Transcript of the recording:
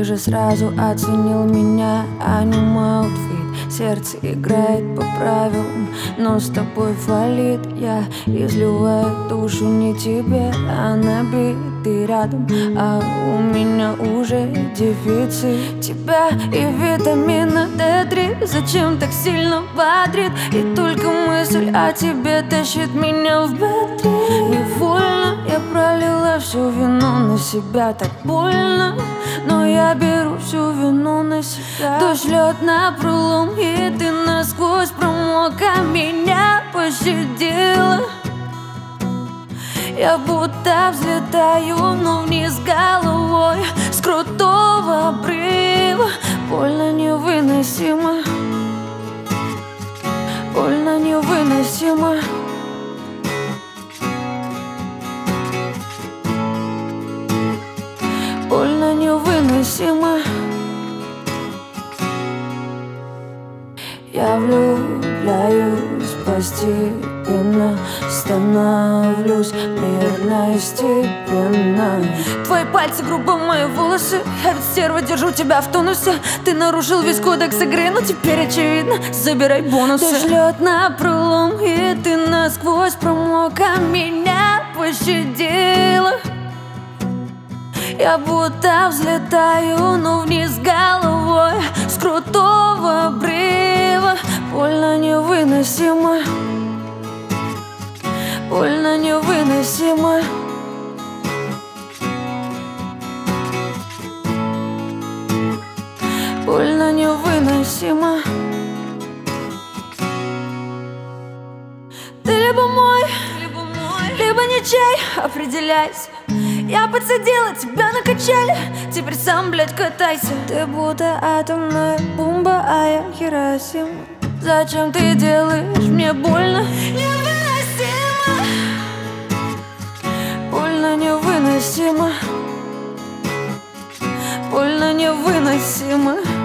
же сразу оценил меня, а не мой аутфит. Сердце играет по правилам, но с тобой фалит. Я изливаю душу не тебе, а на бит. Ты рядом, а у меня уже дефицит тебя и витамина D3. Зачем так сильно бодрит? И только мысль о тебе тащит меня в бедре. Невольно я пролила всю вину на себя. Так больно, но я беру всю вину на себя. Дождь, лед напролом, и ты насквозь промок, а меня пощадила. Я будто взлетаю, но вниз головой с крутого обрыва. Больно невыносимо, больно невыносимо. Больно невыносимо. Я влюбляюсь постепенно, становлюсь мирно и степенно. Твои пальцы грубо мои волосы, я ведь стерва, держу тебя в тонусе. Ты нарушил весь кодекс игры, но теперь очевидно, забирай бонусы. Дождь, лед напролом, и ты насквозь промок, а меня пощадила. Я будто взлетаю, но вниз головой с крутого обрыва. Больно невыносимо, больно невыносимо. Больно невыносимо. Ты либо мой, либо ничей, определяйся. Я подсадила тебя на качели, теперь сам, блядь, катайся. Ты будто атомная бомба, а я Хиросима. Зачем ты делаешь мне больно? Невыносимо. Больно невыносимо. Больно невыносимо.